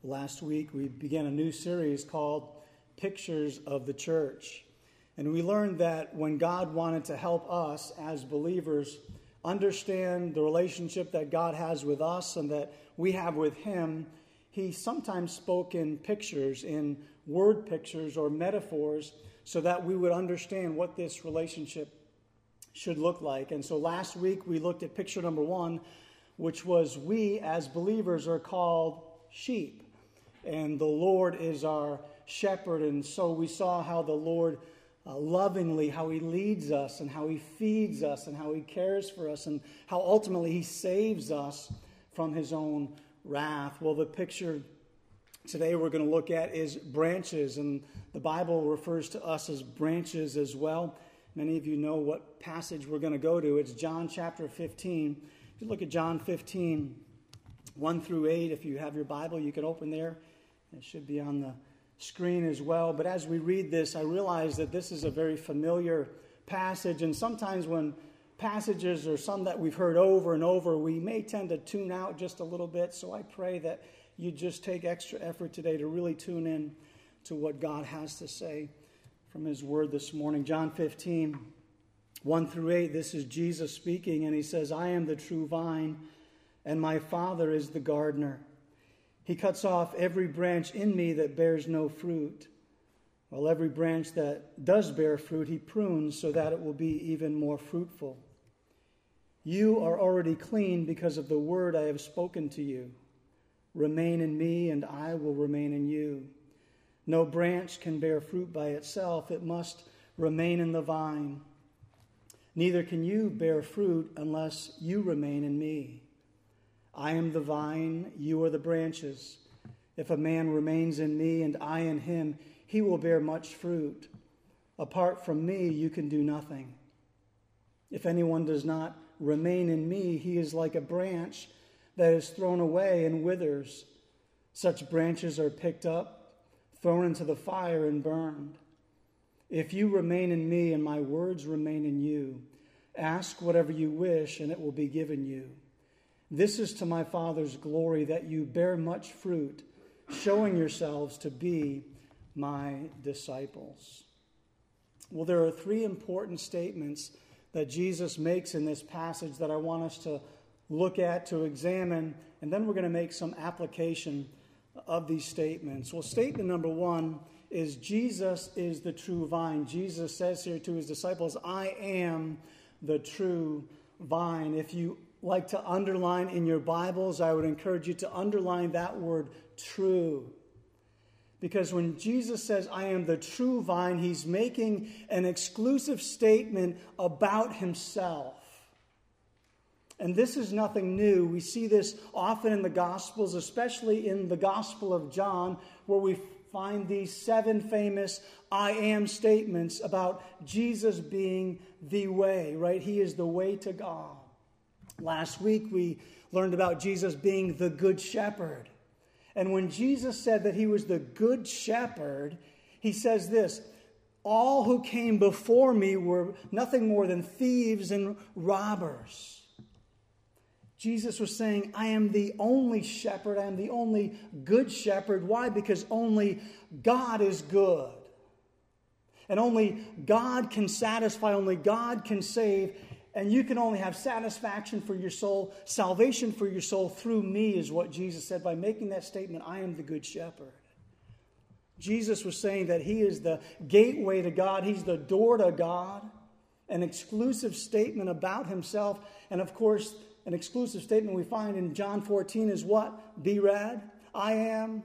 Last week we began a new series called Pictures of the Church. And we learned that when God wanted to help us as believers understand the relationship that God has with us and that we have with Him, He sometimes spoke in pictures, in word pictures or metaphors, so that we would understand what this relationship should look like. And so last week we looked at picture number 1, which was we as believers are called sheep. And the Lord is our shepherd. And so we saw how the Lord lovingly, how He leads us and how He feeds us and how He cares for us and how ultimately He saves us from His own wrath. Well, the picture today we're going to look at is branches. And the Bible refers to us as branches as well. Many of you know what passage we're going to go to. It's John chapter 15. If you look at John 15, 1 through 8, if you have your Bible, you can open there. It should be on the screen as well. But as we read this, I realize that this is a very familiar passage. And sometimes when passages are some that we've heard over and over, we may tend to tune out just a little bit. So I pray that you just take extra effort today to really tune in to what God has to say from His Word this morning. John 15, 1 through 8, this is Jesus speaking, and He says, "I am the true vine, and my Father is the gardener. He cuts off every branch in me that bears no fruit, while every branch that does bear fruit He prunes so that it will be even more fruitful. You are already clean because of the word I have spoken to you. Remain in me, and I will remain in you. No branch can bear fruit by itself. It must remain in the vine. Neither can you bear fruit unless you remain in me. I am the vine, you are the branches. If a man remains in me and I in him, he will bear much fruit. Apart from me, you can do nothing. If anyone does not remain in me, he is like a branch that is thrown away and withers. Such branches are picked up, thrown into the fire, and burned. If you remain in me and my words remain in you, ask whatever you wish and it will be given you. This is to my Father's glory that you bear much fruit, showing yourselves to be my disciples." Well, there are 3 important statements that Jesus makes in this passage that I want us to look at, to examine, and then we're going to make some application of these statements. Well, statement number 1 is Jesus is the true vine. Jesus says here to His disciples, "I am the true vine." If you like to underline in your Bibles, I would encourage you to underline that word true. Because when Jesus says, "I am the true vine," He's making an exclusive statement about Himself. And this is nothing new. We see this often in the Gospels, especially in the Gospel of John, where we find these 7 famous "I am" statements about Jesus being the way, right? He is the way to God. Last week we learned about Jesus being the good shepherd. And when Jesus said that He was the good shepherd, He says this, "All who came before me were nothing more than thieves and robbers." Jesus was saying, I am the only shepherd. I am the only good shepherd. Why? Because only God is good. And only God can satisfy, only God can save. And you can only have satisfaction for your soul, salvation for your soul through me, is what Jesus said by making that statement, "I am the good shepherd." Jesus was saying that He is the gateway to God. He's the door to God. An exclusive statement about Himself. And of course, an exclusive statement we find in John 14 is what? Be read. I am.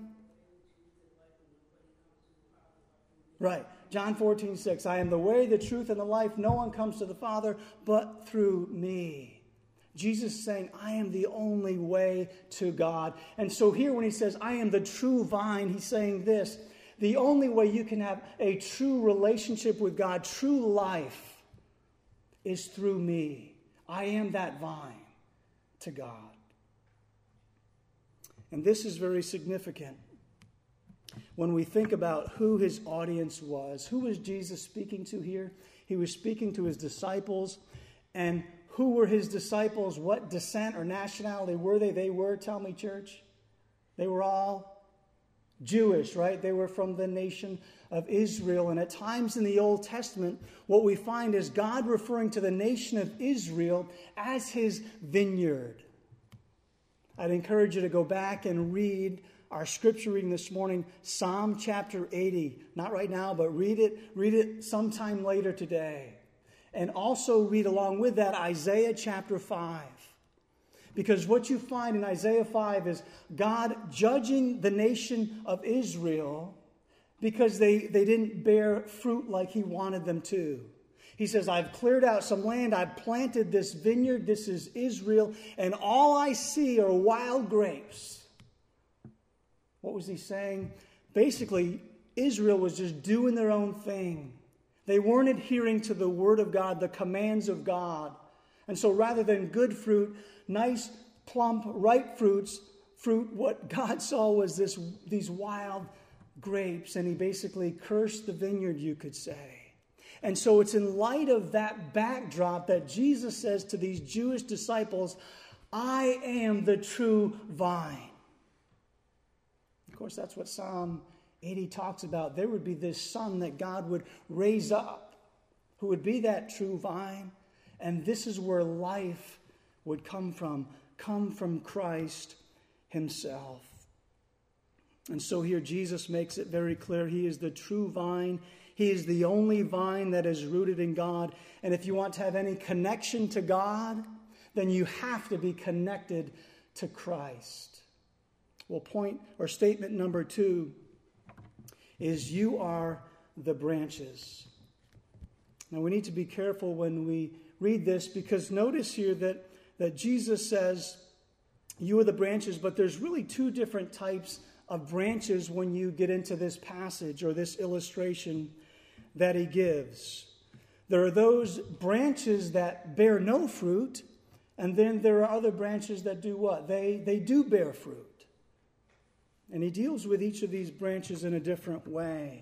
Right. John 14:6. I am the way, the truth, and the life. No one comes to the Father but through me. Jesus is saying, I am the only way to God. And so here when He says, I am the true vine, He's saying this. The only way you can have a true relationship with God, true life, is through me. I am that vine to God. And this is very significant. When we think about who His audience was, who was Jesus speaking to here? He was speaking to His disciples. And who were His disciples? What descent or nationality were they? They were, tell me, church. They were all Jewish, right? They were from the nation of Israel. And at times in the Old Testament, what we find is God referring to the nation of Israel as his vineyard. I'd encourage you to go back and read our scripture reading this morning, Psalm chapter 80. Not right now, but read it sometime later today. And also read along with that Isaiah chapter 5. Because what you find in Isaiah 5 is God judging the nation of Israel because they didn't bear fruit like he wanted them to. He says, I've cleared out some land, I've planted this vineyard, this is Israel, and all I see are wild grapes. What was he saying? Basically, Israel was just doing their own thing. They weren't adhering to the word of God, the commands of God. And so rather than good fruit, nice, plump, ripe fruit, what God saw was these wild grapes. And he basically cursed the vineyard, you could say. And so it's in light of that backdrop that Jesus says to these Jewish disciples, I am the true vine. Of course, that's what Psalm 80 talks about. There would be this son that God would raise up, who would be that true vine. And this is where life would come from Christ himself. And so here Jesus makes it very clear. He is the true vine. He is the only vine that is rooted in God. And if you want to have any connection to God, then you have to be connected to Christ. Well, statement number 2 is you are the branches. Now we need to be careful when we read this, because notice here that Jesus says, you are the branches, but there's really 2 different types of branches when you get into this passage or this illustration that he gives. There are those branches that bear no fruit, and then there are other branches that do what? They do bear fruit. And he deals with each of these branches in a different way.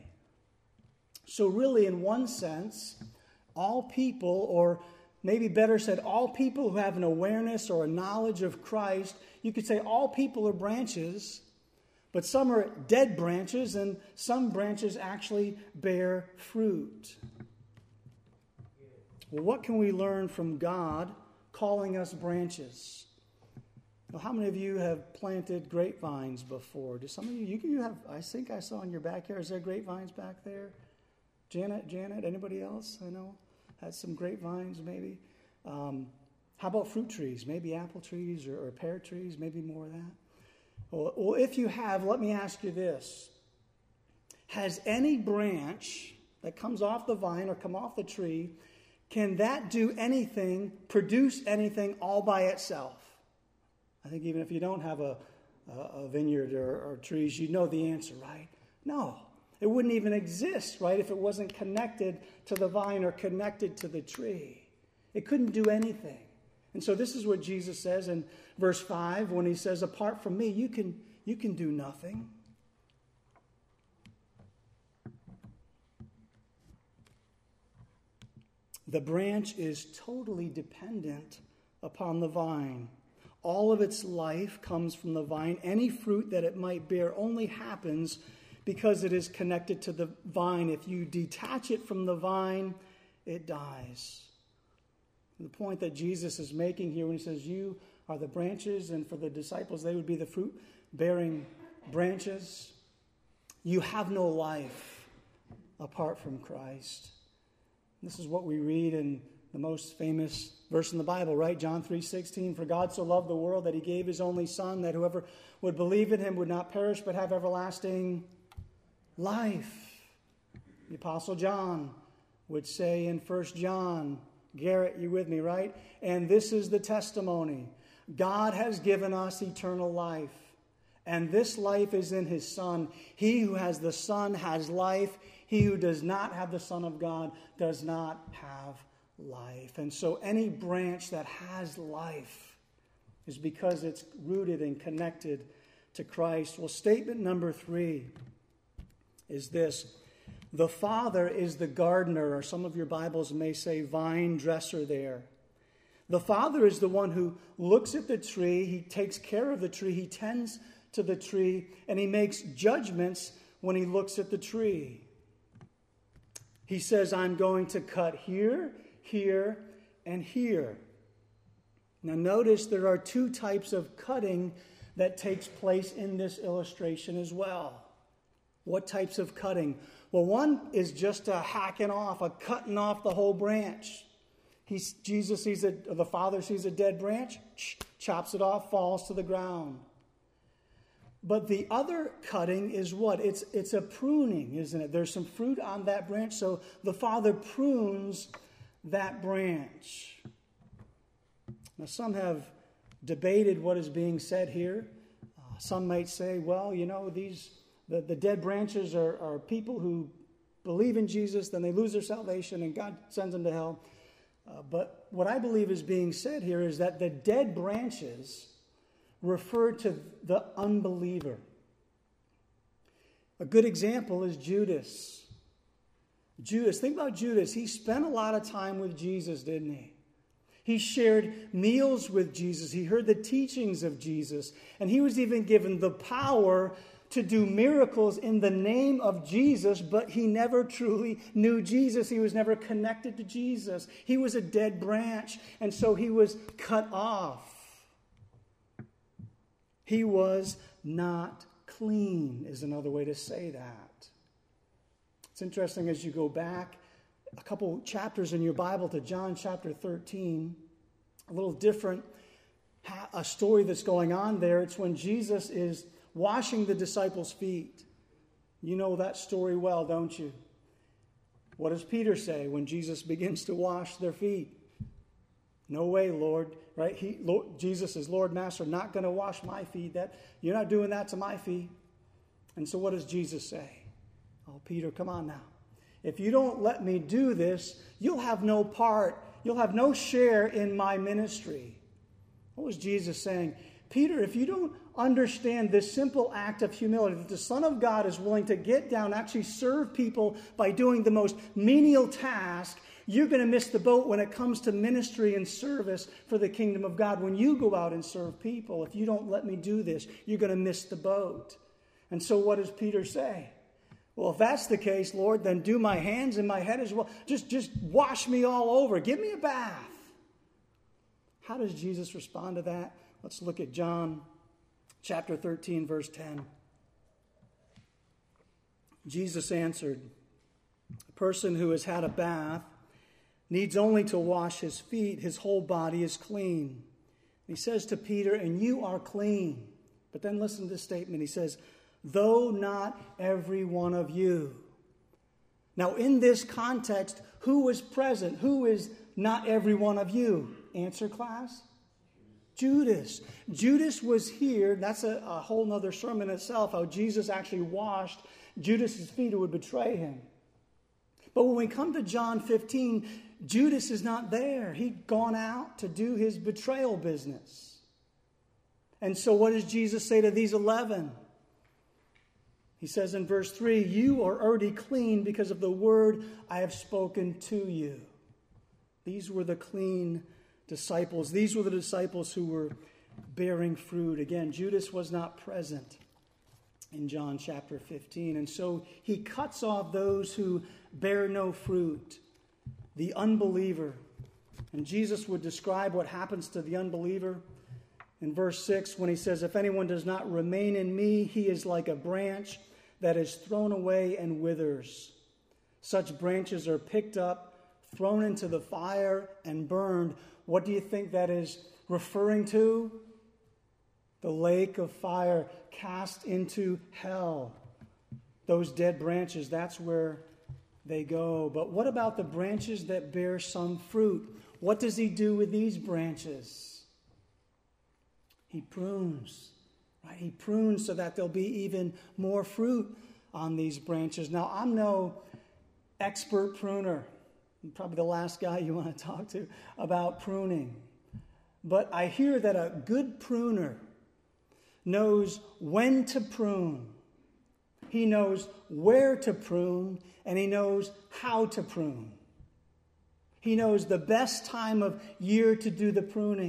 So really, in one sense, all people, or maybe better said, all people who have an awareness or a knowledge of Christ, you could say all people are branches, but some are dead branches, and some branches actually bear fruit. Well, what can we learn from God calling us branches? Well, how many of you have planted grapevines before? Do some of you have, I think I saw in your backyard, is there grapevines back there? Janet, anybody else I know had some grapevines maybe? How about fruit trees? Maybe apple trees or pear trees, maybe more of that. Well, if you have, let me ask you this. Has any branch that comes off the vine or come off the tree, can that do anything, produce anything all by itself? I think even if you don't have a vineyard or trees, you know the answer, right? No. It wouldn't even exist, right, if it wasn't connected to the vine or connected to the tree. It couldn't do anything. And so this is what Jesus says in verse 5 when he says, apart from me, you can do nothing. The branch is totally dependent upon the vine. All of its life comes from the vine. Any fruit that it might bear only happens because it is connected to the vine. If you detach it from the vine, it dies. The point that Jesus is making here when he says, you are the branches, and for the disciples, they would be the fruit-bearing branches. You have no life apart from Christ. This is what we read in the most famous verse in the Bible, right? John 3:16, for God so loved the world that he gave his only Son, that whoever would believe in him would not perish but have everlasting life. The Apostle John would say in 1 John, Garrett, you with me, right? And this is the testimony. God has given us eternal life, and this life is in his Son. He who has the Son has life. He who does not have the Son of God does not have life. And so any branch that has life is because it's rooted and connected to Christ. Well, statement number 3 is this. The Father is the gardener, or some of your Bibles may say vine dresser there. The Father is the one who looks at the tree. He takes care of the tree. He tends to the tree, and he makes judgments when he looks at the tree. He says, I'm going to cut here, here, and here. Now notice there are two types of cutting that takes place in this illustration as well. What types of cutting? Well, one is just a hacking off, a cutting off the whole branch. The Father sees a dead branch, chops it off, falls to the ground. But the other cutting is what? It's a pruning, isn't it? There's some fruit on that branch, so the Father prunes that branch. Now, some have debated what is being said here. Some might say, well, the dead branches are people who believe in Jesus, then they lose their salvation and God sends them to hell. But what I believe is being said here is that the dead branches refer to the unbeliever. A good example is Judas. Think about Judas. He spent a lot of time with Jesus, didn't he? He shared meals with Jesus. He heard the teachings of Jesus. And he was even given the power to do miracles in the name of Jesus, but he never truly knew Jesus. He was never connected to Jesus. He was a dead branch, and so he was cut off. He was not clean, is another way to say that. It's interesting as you go back a couple chapters in your Bible to John chapter 13, a little different, a story that's going on there. It's when Jesus is washing the disciples' feet. You know that story well, don't you? What does Peter say when Jesus begins to wash their feet? No way, Lord. Right? Jesus is Lord, Master, not going to wash my feet. You're not doing that to my feet. And so what does Jesus say? Oh, Peter, come on now. If you don't let me do this, you'll have no part. You'll have no share in my ministry. What was Jesus saying? Peter, if you don't understand this simple act of humility, that the Son of God is willing to get down, actually serve people by doing the most menial task, you're going to miss the boat when it comes to ministry and service for the kingdom of God. When you go out and serve people, if you don't let me do this, you're going to miss the boat. And so what does Peter say? Well, if that's the case, Lord, then do my hands and my head as well. Just wash me all over. Give me a bath. How does Jesus respond to that? Let's look at John chapter 13, verse 10. Jesus answered, a person who has had a bath needs only to wash his feet. His whole body is clean. He says to Peter, and you are clean. But then listen to this statement. He says, though not every one of you. Now, in this context, who was present? Who is not every one of you? Answer, class. Judas. Judas was here. That's a whole other sermon itself, how Jesus actually washed Judas's feet who would betray him. But when we come to John 15, Judas is not there. He'd gone out to do his betrayal business. And so what does Jesus say to these 11? He says in verse 3, you are already clean because of the word I have spoken to you. These were the clean disciples. These were the disciples who were bearing fruit. Again, Judas was not present in John chapter 15. And so he cuts off those who bear no fruit, the unbeliever. And Jesus would describe what happens to the unbeliever in verse 6 when he says, if anyone does not remain in me, he is like a branch that is thrown away and withers. Such branches are picked up, thrown into the fire, and burned. What do you think that is referring to? The lake of fire cast into hell. Those dead branches, that's where they go. But what about the branches that bear some fruit? What does he do with these branches? He prunes. Right? He prunes so that there'll be even more fruit on these branches. Now, I'm no expert pruner. I'm probably the last guy you want to talk to about pruning. But I hear that a good pruner knows when to prune. He knows where to prune, and he knows how to prune. He knows the best time of year to do the pruning.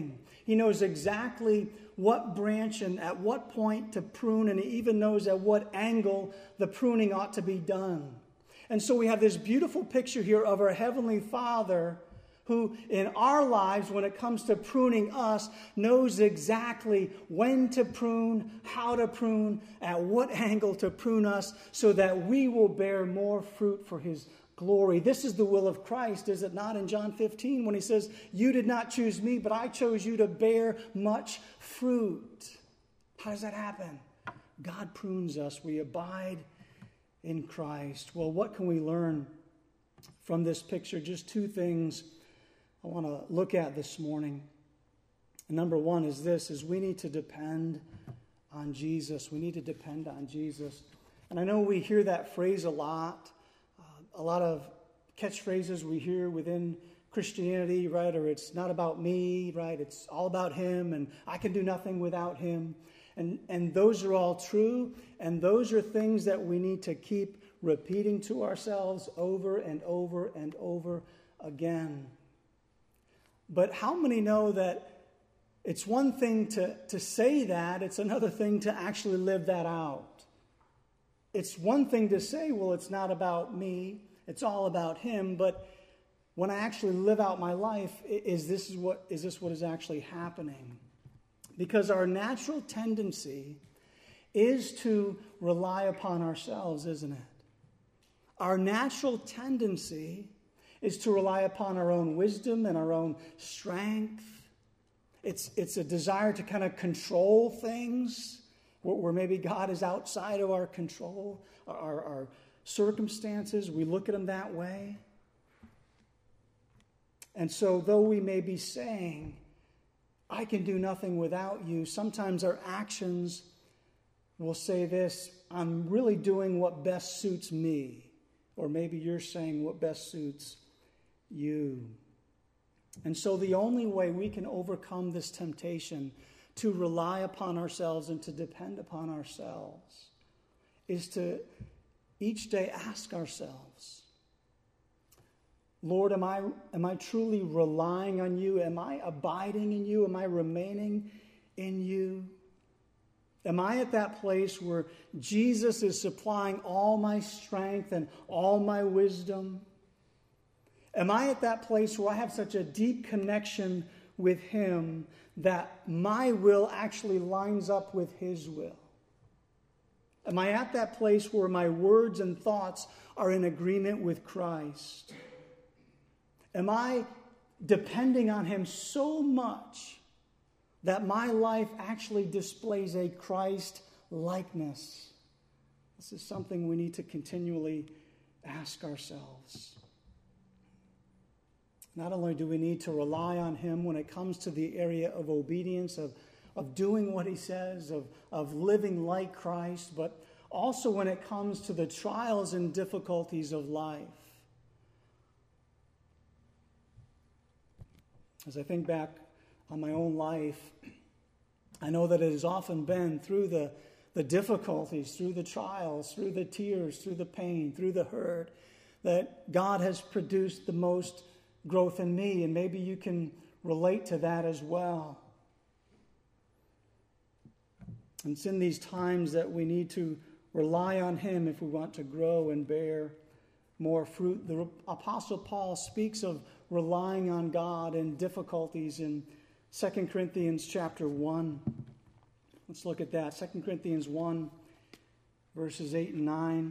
He knows exactly what branch and at what point to prune, and he even knows at what angle the pruning ought to be done. And so we have this beautiful picture here of our Heavenly Father who in our lives, when it comes to pruning us, knows exactly when to prune, how to prune, at what angle to prune us, so that we will bear more fruit for his glory. This is the will of Christ, is it not, in John 15, when he says, "You did not choose me, but I chose you to bear much fruit." How does that happen? God prunes us. We abide in Christ. Well, what can we learn from this picture? Just two things I want to look at this morning. And number one is this, is we need to depend on Jesus. We need to depend on Jesus. And I know we hear that phrase a lot of catchphrases we hear within Christianity, right? Or it's not about me, right? It's all about him, and I can do nothing without him. And those are all true, and those are things that we need to keep repeating to ourselves over and over and over again. But how many know that it's one thing to say that, it's another thing to actually live that out? It's one thing to say, well, it's not about me, it's all about him, but when I actually live out my life, is this what is actually happening? Because our natural tendency is to rely upon ourselves, isn't it? Our natural tendency is to rely upon our own wisdom and our own strength. It's a desire to kind of control things where maybe God is outside of our control, our circumstances. We look at them that way. And so though we may be saying, I can do nothing without you, sometimes our actions will say this, I'm really doing what best suits me. Or maybe you're saying what best suits you. And so the only way we can overcome this temptation to rely upon ourselves and to depend upon ourselves is to each day ask ourselves, Lord, am I truly relying on you? Am I abiding in you? Am I remaining in you? Am I at that place where Jesus is supplying all my strength and all my wisdom? Am I at that place where I have such a deep connection with him that my will actually lines up with his will? Am I at that place where my words and thoughts are in agreement with Christ? Am I depending on him so much that my life actually displays a Christ likeness? This is something we need to continually ask ourselves. Not only do we need to rely on him when it comes to the area of obedience, of doing what he says, of living like Christ, but also when it comes to the trials and difficulties of life. As I think back on my own life, I know that it has often been through the difficulties, through the trials, through the tears, through the pain, through the hurt, that God has produced the most growth in me, and maybe you can relate to that as well. And it's in these times that we need to rely on him if we want to grow and bear more fruit. The Apostle Paul speaks of relying on God in difficulties in 2 Corinthians chapter 1. Let's look at that. 2 Corinthians 1, verses 8 and 9.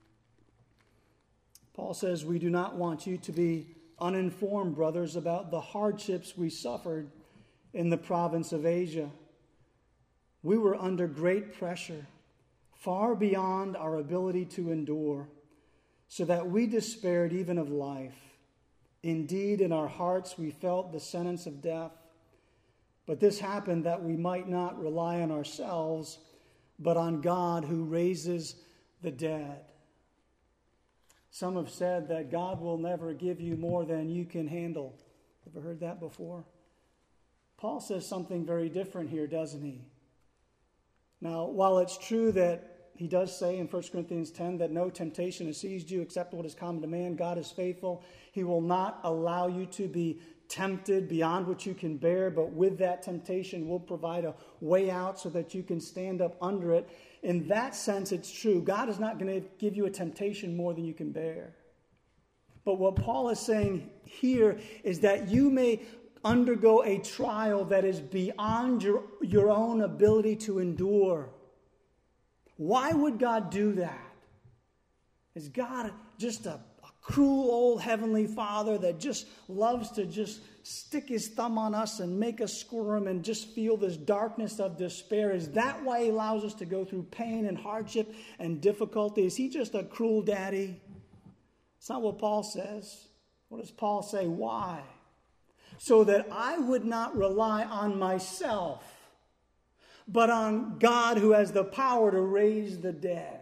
Paul says, "We do not want you to be uninformed, brothers, about the hardships we suffered in the province of Asia. We were under great pressure, far beyond our ability to endure, so that we despaired even of life. Indeed, in our hearts we felt the sentence of death. But this happened that we might not rely on ourselves, but on God who raises the dead." Some have said that God will never give you more than you can handle. Ever heard that before? Paul says something very different here, doesn't he? Now, while it's true that he does say in 1 Corinthians 10 that no temptation has seized you except what is common to man, God is faithful. He will not allow you to be tempted beyond what you can bear, but with that temptation, we'll provide a way out so that you can stand up under it. In that sense, it's true. God is not going to give you a temptation more than you can bear. But what Paul is saying here is that you may undergo a trial that is beyond your own ability to endure. Why would God do that? Is God just a cruel old heavenly Father that just loves to just stick his thumb on us and make us squirm and just feel this darkness of despair? Is that why he allows us to go through pain and hardship and difficulty? Is he just a cruel daddy? It's not what Paul says. What does Paul say? Why? So that I would not rely on myself, but on God who has the power to raise the dead.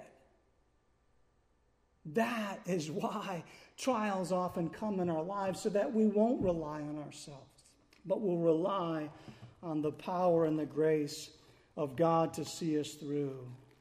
That is why trials often come in our lives, so that we won't rely on ourselves, but will rely on the power and the grace of God to see us through.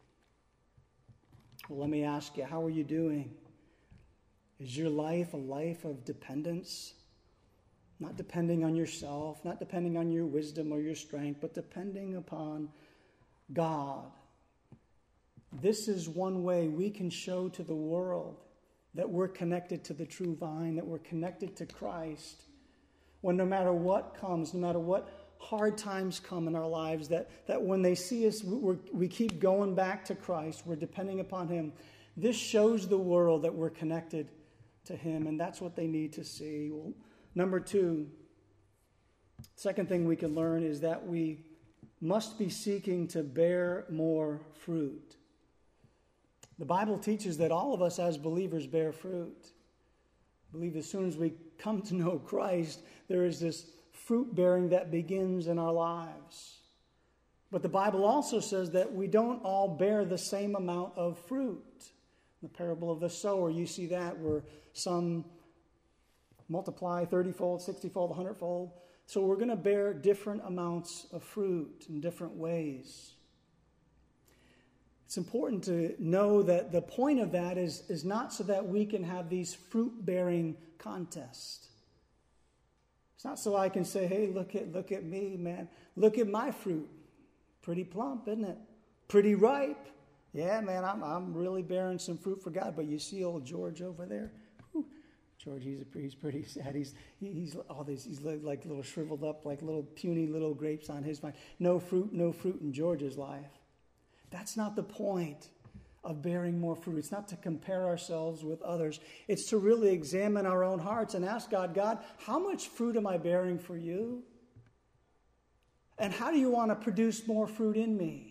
Well, let me ask you, how are you doing? Is your life a life of dependence? Not depending on yourself, not depending on your wisdom or your strength, but depending upon God. This is one way we can show to the world that we're connected to the true vine, that we're connected to Christ. When no matter what comes, no matter what hard times come in our lives, that when they see us, we keep going back to Christ. We're depending upon him. This shows the world that we're connected to him, and that's what they need to see. Well, number two, second thing we can learn is that we must be seeking to bear more fruit. The Bible teaches that all of us as believers bear fruit. I believe as soon as we come to know Christ, there is this fruit bearing that begins in our lives. But the Bible also says that we don't all bear the same amount of fruit. In the parable of the sower, you see that where some multiply 30-fold, 60-fold, 100-fold. So we're going to bear different amounts of fruit in different ways. It's important to know that the point of that is not so that we can have these fruit-bearing contests. It's not so I can say, hey, look at me, man. Look at my fruit. Pretty plump, isn't it? Pretty ripe. Yeah, man, I'm really bearing some fruit for God. But you see old George over there? Whew. George, he's pretty sad. He's like little shriveled up, like little puny little grapes on his vine. No fruit in George's life. That's not the point of bearing more fruit. It's not to compare ourselves with others. It's to really examine our own hearts and ask God, how much fruit am I bearing for you? And how do you want to produce more fruit in me?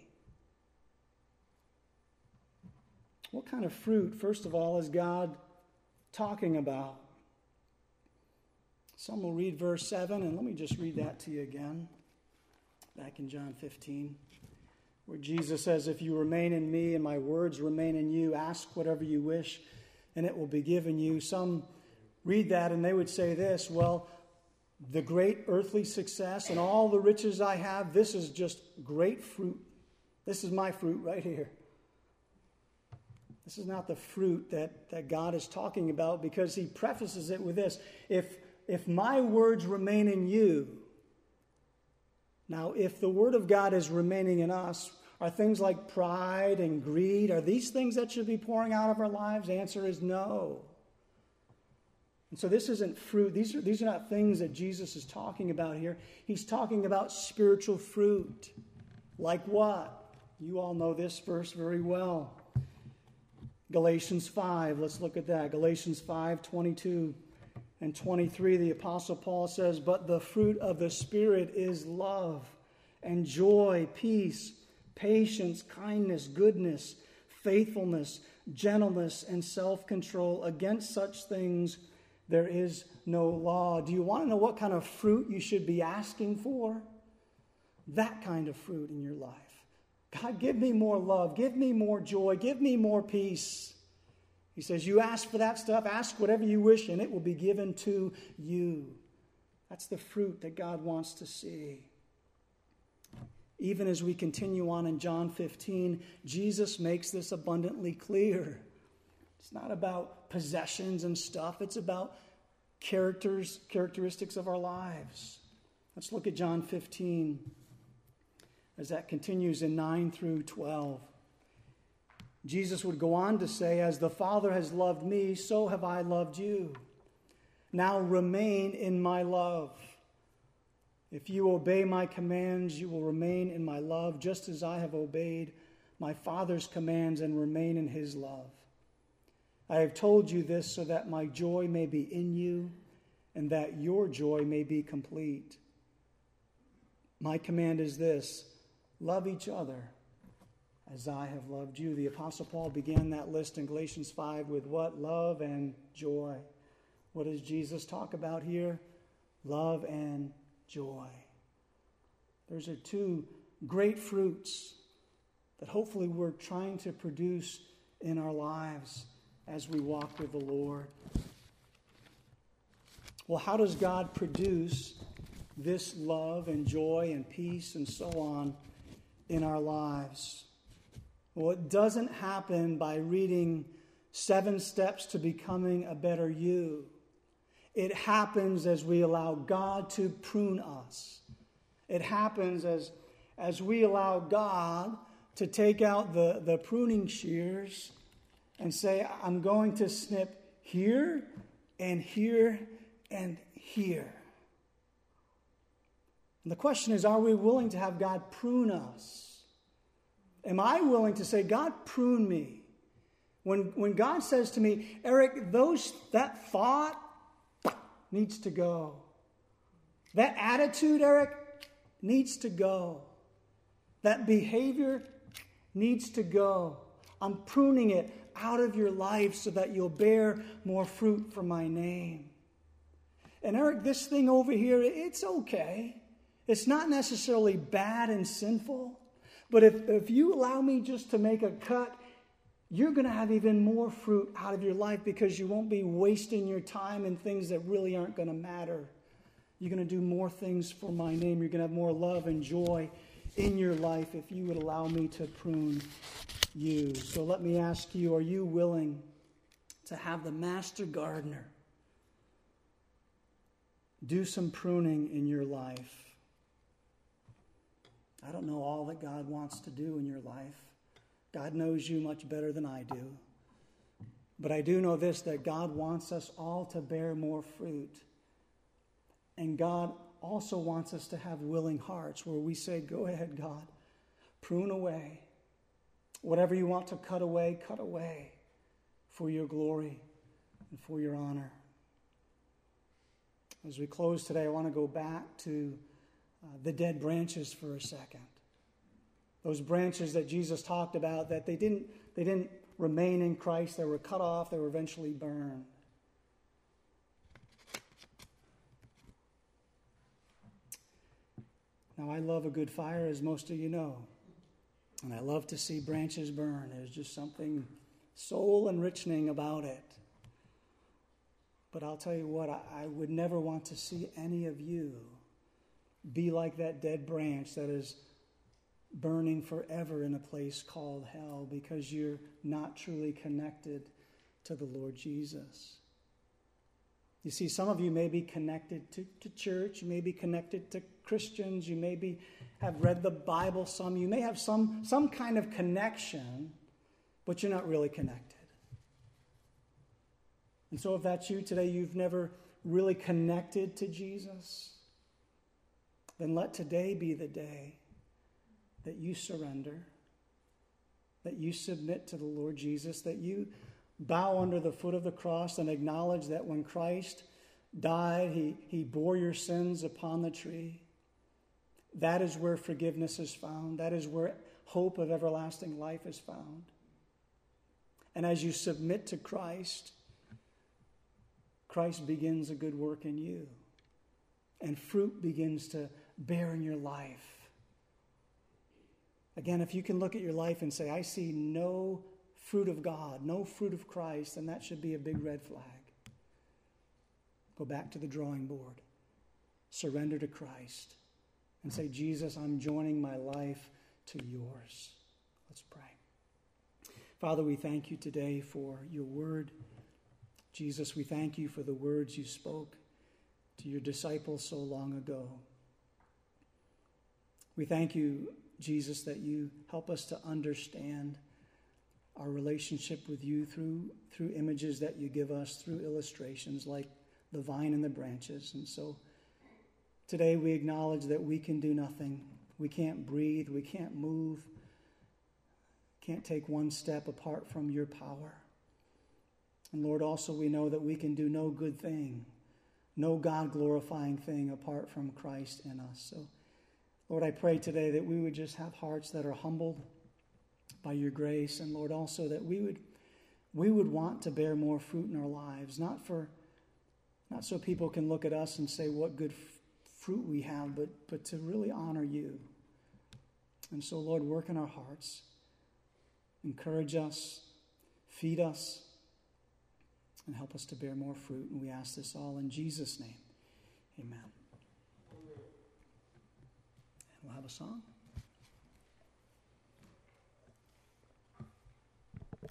What kind of fruit, first of all, is God talking about? Some will read verse 7, and let me just read that to you again. Back in John 15. Where Jesus says, if you remain in me and my words remain in you, ask whatever you wish and it will be given you. Some read that and they would say this, well, the great earthly success and all the riches I have, this is just great fruit. This is my fruit right here. This is not the fruit that God is talking about, because he prefaces it with this. If my words remain in you. Now, if the word of God is remaining in us, are things like pride and greed, are these things that should be pouring out of our lives? The answer is no. And so this isn't fruit. These are not things that Jesus is talking about here. He's talking about spiritual fruit. Like what? You all know this verse very well. Galatians 5, let's look at that. Galatians 5, 22 and 23, the Apostle Paul says, but the fruit of the Spirit is love and joy, peace, patience, kindness, goodness, faithfulness, gentleness, and self-control. Against such things there is no law. Do you want to know what kind of fruit you should be asking for? That kind of fruit in your life. God, give me more love. Give me more joy. Give me more peace. He says, you ask for that stuff, ask whatever you wish, and it will be given to you. That's the fruit that God wants to see. Even as we continue on in John 15, Jesus makes this abundantly clear. It's not about possessions and stuff. It's about characteristics of our lives. Let's look at John 15 as that continues in 9 through 12. Jesus would go on to say, "As the Father has loved me, so have I loved you. Now remain in my love. If you obey my commands, you will remain in my love, just as I have obeyed my Father's commands and remain in his love. I have told you this so that my joy may be in you and that your joy may be complete. My command is this: love each other as I have loved you." The Apostle Paul began that list in Galatians 5 with what? Love and joy. What does Jesus talk about here? Love and joy. Those are two great fruits that hopefully we're trying to produce in our lives as we walk with the Lord. Well, how does God produce this love and joy and peace and so on in our lives? Well, it doesn't happen by reading 7 steps to becoming a better you. It happens as we allow God to prune us. It happens as we allow God to take out the pruning shears and say, I'm going to snip here and here and here. And the question is, are we willing to have God prune us? Am I willing to say, God, prune me? When God says to me, Eric, that thought needs to go. That attitude, Eric, needs to go. That behavior needs to go. I'm pruning it out of your life so that you'll bear more fruit for my name. And Eric, this thing over here, it's okay. It's not necessarily bad and sinful. But if you allow me just to make a cut, you're going to have even more fruit out of your life because you won't be wasting your time in things that really aren't going to matter. You're going to do more things for my name. You're going to have more love and joy in your life if you would allow me to prune you. So let me ask you, are you willing to have the master gardener do some pruning in your life? I don't know all that God wants to do in your life. God knows you much better than I do. But I do know this, that God wants us all to bear more fruit. And God also wants us to have willing hearts where we say, go ahead, God, prune away. Whatever you want to cut away for your glory and for your honor. As we close today, I want to go back to the dead branches for a second. Those branches that Jesus talked about, that they didn't remain in Christ. They were cut off. They were eventually burned. Now, I love a good fire, as most of you know. And I love to see branches burn. There's just something soul enriching about it. But I'll tell you what, I would never want to see any of you be like that dead branch that is burning forever in a place called hell because you're not truly connected to the Lord Jesus. You see, some of you may be connected to church. You may be connected to Christians. You maybe have read the Bible some. You may have some kind of connection, but you're not really connected. And so if that's you today, you've never really connected to Jesus, then let today be the day that you surrender, that you submit to the Lord Jesus, that you bow under the foot of the cross and acknowledge that when Christ died, he bore your sins upon the tree. That is where forgiveness is found. That is where hope of everlasting life is found. And as you submit to Christ, Christ begins a good work in you. And fruit begins to bear in your life. Again, if you can look at your life and say, I see no fruit of God, no fruit of Christ, then that should be a big red flag. Go back to the drawing board. Surrender to Christ. And say, Jesus, I'm joining my life to yours. Let's pray. Father, we thank you today for your word. Jesus, we thank you for the words you spoke to your disciples so long ago. We thank you, Jesus, that you help us to understand our relationship with you through images that you give us, through illustrations like the vine and the branches. And so today we acknowledge that we can do nothing. We can't breathe. We can't move. Can't take one step apart from your power. And Lord, also we know that we can do no good thing, no God-glorifying thing apart from Christ in us. So, Lord, I pray today that we would just have hearts that are humbled by your grace. And Lord, also that we would want to bear more fruit in our lives, not so people can look at us and say what good fruit we have, but to really honor you. And so, Lord, work in our hearts. Encourage us, feed us, and help us to bear more fruit. And we ask this all in Jesus' name. Amen. And we'll have a song.